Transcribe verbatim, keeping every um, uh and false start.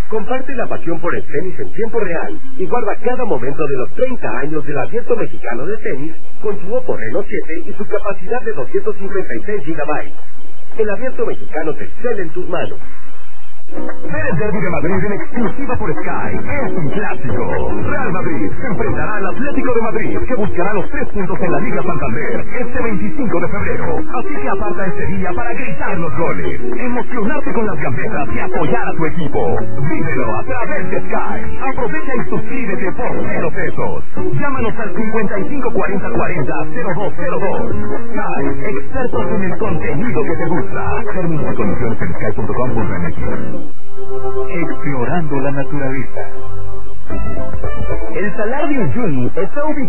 Comparte la pasión por el tenis en tiempo real y guarda cada momento de los treinta años del Abierto Mexicano de Tenis con su Oppo Reno siete y su capacidad de doscientos cincuenta y seis gigabytes. El Abierto Mexicano te excede en tus manos. Ver el Derby de Madrid en exclusiva por Sky es un clásico. Real Madrid se enfrentará al Atlético de Madrid, que buscará los tres puntos en la Liga Santander este veinticinco de febrero. Así que aparta este día para gritar los goles, emocionarte con las gambetas y apoyar a tu equipo. Vívelo a través de Sky. Aprovecha y suscríbete por cero pesos. Llámanos al cincuenta y cinco cuarenta cuarenta cero dos cero dos. Sky, expertos en el contenido que te gusta. Términos y condiciones en sky punto com punto m x. Explorando la naturaleza. El Salar de Uyuni está ubicado